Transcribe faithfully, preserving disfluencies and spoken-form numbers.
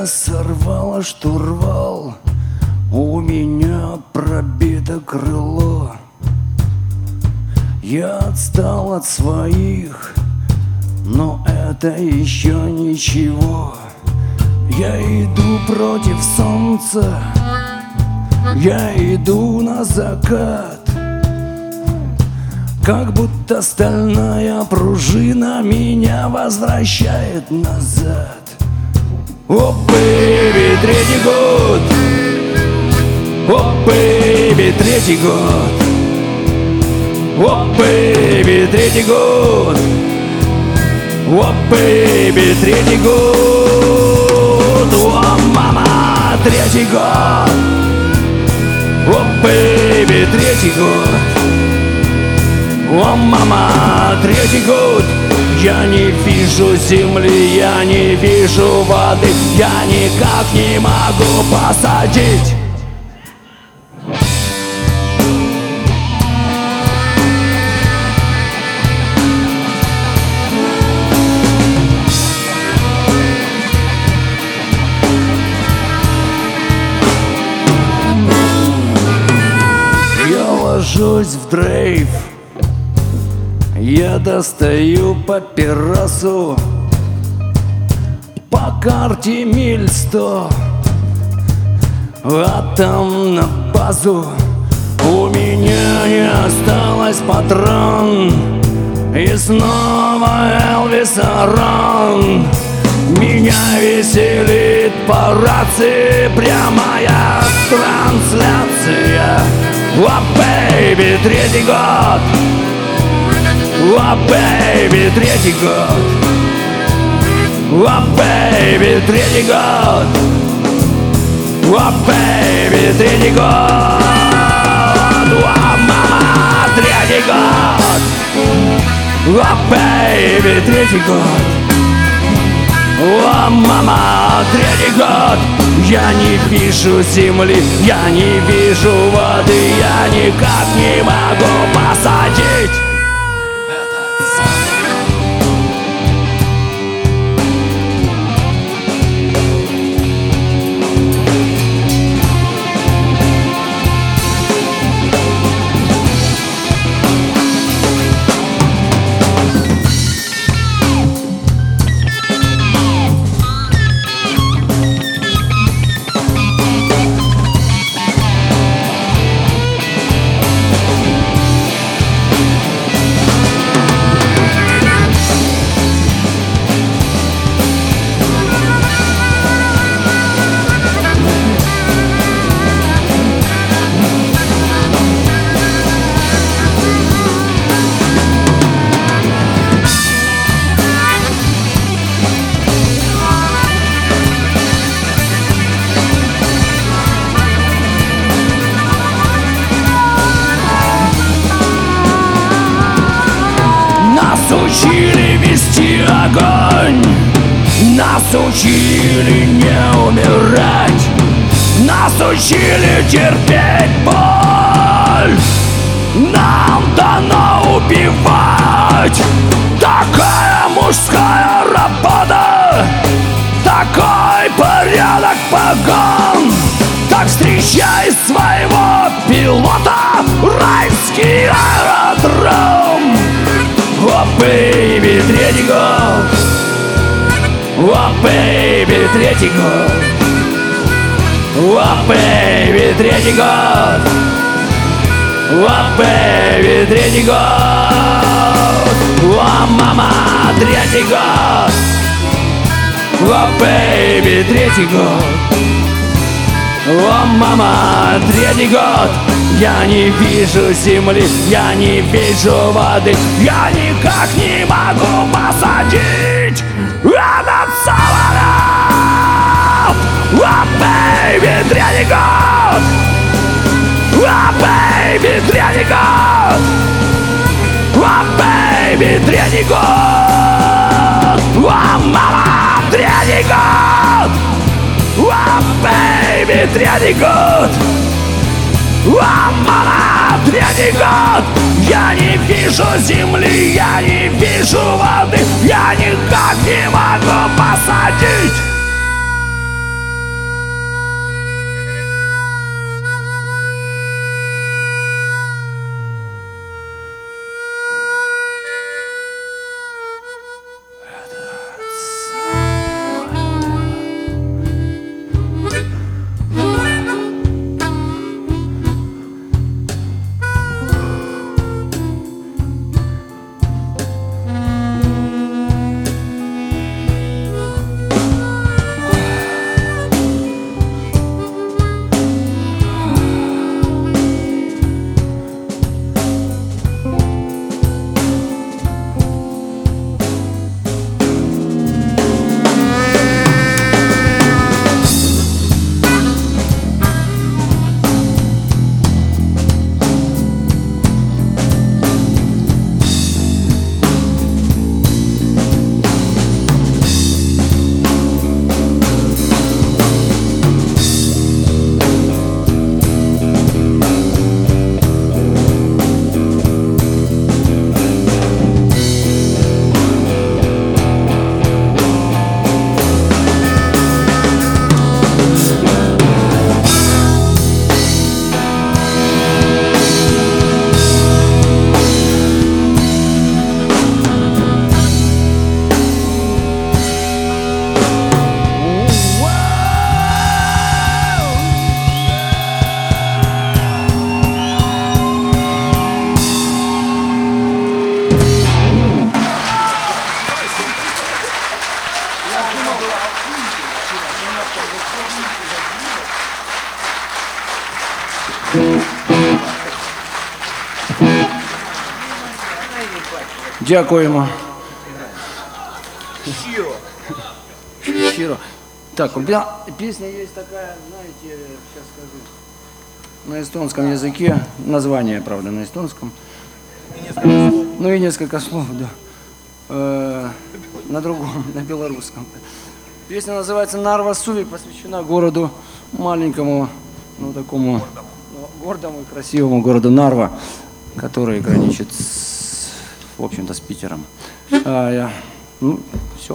сорвала штурвал, у меня пробито крыло. Я отстал от своих, но это еще ничего. Я иду против солнца, я иду на закат, как будто стальная пружина меня возвращает назад. О, бэйби, третий год, о, бэйби, третий год, о, бэйби, третий год, о, бэйби, третий год, о, мама, третий год, о, бэйби, третий год, о, мама, третий год. Я не вижу земли, я не вижу воды, я никак не могу посадить. Я ложусь в дрейф, я достаю папиросу, по карте миль сто, а там на базу у меня не осталось патрон. И снова Элвис Арон меня веселит по рации прямая трансляция. О, бэйби, третий год, о, бэйби, третий год, о, бэйби, третий год, о, бэйби, третий год, о, мама, третий год, о, бэйби, третий год, о, мама, третий год. Я не вижу земли, я не вижу воды, я никак не могу посадить. Нас учили вести огонь, нас учили не умирать, нас учили терпеть боль, нам дано убивать. Такая мужская работа, такой порядок погон. Так встречай своего пилота, райский аэродром. О, бэйби, третий год, о, бэйби, третий год, о, бэйби, третий год, о, бэйби, третий год, о, мама, третий год, о, бэйби, третий год, о, мама, третий год. Я не вижу земли, я не вижу воды, я никак не могу посадить этот самолет. О, бэйби, третий год, о, бэйби, третий год, о, бэйби, третий год, о, мама, третий год, о, бэйби, третий год. О, мама, третий год. Я не вижу земли, я не вижу воды, я никак не могу посадить Дякуємо. Щиро. Щиро. Так, у меня песня есть такая, знаете, сейчас скажу, на эстонском языке, название, правда, на эстонском. Ну и несколько слов, да. Э, на другом, на белорусском. Песня называется «Нарва Суви», посвящена городу маленькому, ну такому ну, гордому и красивому городу Нарва, который граничит с, в общем-то, с Питером. А, я, ну,